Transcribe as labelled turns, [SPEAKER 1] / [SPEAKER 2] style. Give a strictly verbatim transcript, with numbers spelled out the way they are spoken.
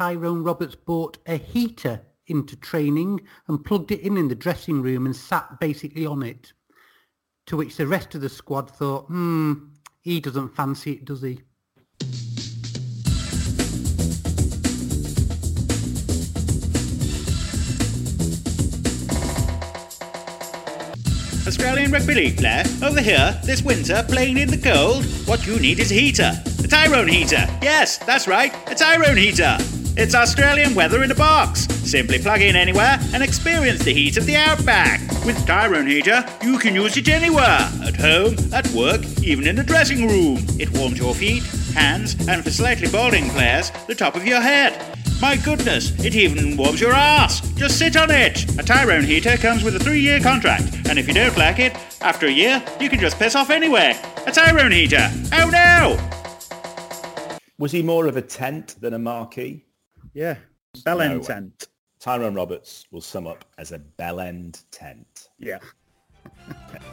[SPEAKER 1] Tyrone Roberts bought a heater into training and plugged it in in the dressing room and sat basically on it. To which the rest of the squad thought, hmm, he doesn't fancy it, does he?
[SPEAKER 2] Australian Rugby League player, over here, this winter, playing in the cold. What you need is a heater. A Tyrone heater. Yes, that's right, a Tyrone heater. It's Australian weather in a box. Simply plug in anywhere and experience the heat of the outback. With Tyrone heater, you can use it anywhere. At home, at work, even in the dressing room. It warms your feet, hands, and for slightly balding players, the top of your head. My goodness, it even warms your ass. Just sit on it. A Tyrone heater comes with a three-year contract, and if you don't like it, after a year, you can just piss off anyway. A Tyrone heater. Oh no!
[SPEAKER 3] Was he more of a tent than a marquee?
[SPEAKER 4] Yeah, bell end
[SPEAKER 3] No.
[SPEAKER 4] tent.
[SPEAKER 3] Tyrone Roberts will sum up as a bell end tent.
[SPEAKER 4] Yeah.